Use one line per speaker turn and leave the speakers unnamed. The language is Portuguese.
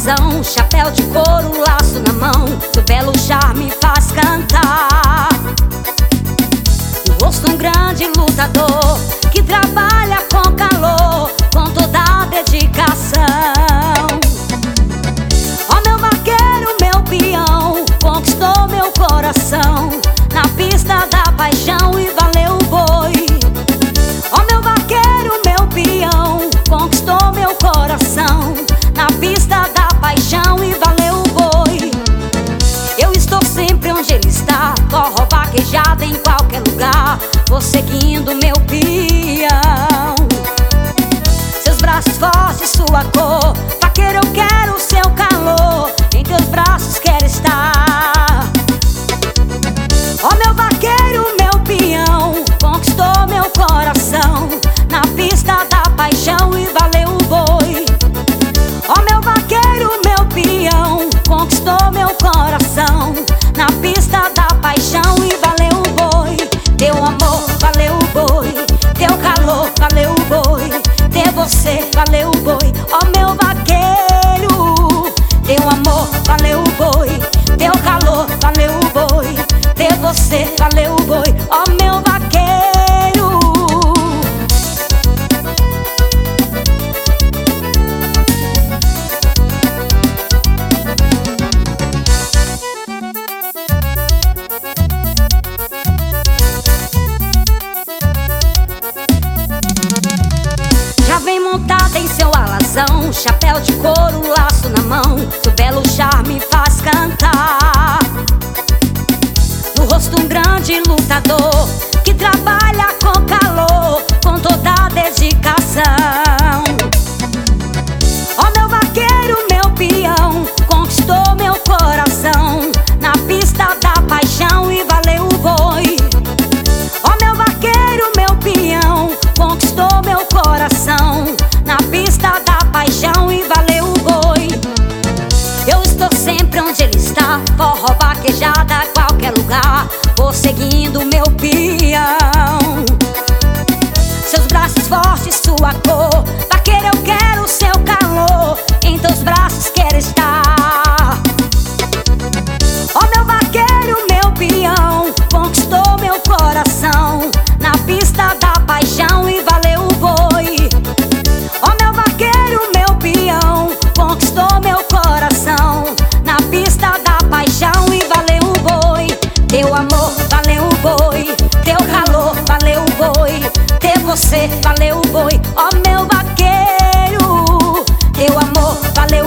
alazão, chapéu de couro, laço na mão, seu belo charme faz cantar. No rosto um grande lutador, que trabalha com calor, com toda a dedicação. Ó meu vaqueiro, meu peão, conquistou meu coração na pista da paixão e valeu o boi. Ó meu vaqueiro, meu peão, conquistou meu coração na pista da paixão e valeu o boi. Eu estou sempre onde ele está, forró vaquejada em qualquer lugar, vou seguindo meu peão. Seus braços fortes, sua cor, vaqueiro eu quero o seu calor, em teus braços quero estar. Ó meu vaqueiro, meu peão, conquistou meu coração na pista da paixão e valeu o boi. Ó meu vaqueiro, meu peão, conquistou meu coração na pista da paixão e valeu o boi. Teu amor valeu o boi, teu calor valeu o boi, ter você valeu o boi. Ó meu vaqueiro, teu amor valeu o boi, teu calor valeu o boi, ter você valeu o boi. Ó meu vaqueiro. Já vem montada em seu alazão, chapéu de couro, laço na mão, seu belo charme faz cantar. No rosto um grande lutador, que trabalha com calor, com toda a dedicação. Ó meu vaqueiro, meu peão, conquistou meu coração na pista da paixão e valeu o boi. Ó meu vaqueiro, meu peão, conquistou meu coração na pista da paixão e valeu o boi. Eu estou sempre onde ele está, forró vaquejada qualquer lugar, vou seguindo meu peão. Seus braços fortes, sua cor, vaqueiro eu quero o seu calor, em teus braços quero estar. Ó meu vaqueiro, meu peão, conquistou meu coração na pista da paixão e valeu o boi. Ó meu vaqueiro, meu peão, conquistou meu coração na pista da paixão e valeu o boi. Teu amor valeu o boi, teu calor valeu o boi, ter você valeu o boi. Ó meu vaqueiro, teu amor valeu